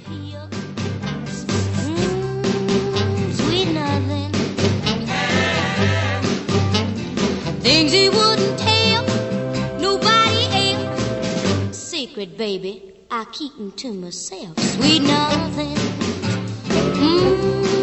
hear. Sweet nothing. Things he wouldn't tell nobody else. Secret, baby, I keep them to myself. Sweet nothing.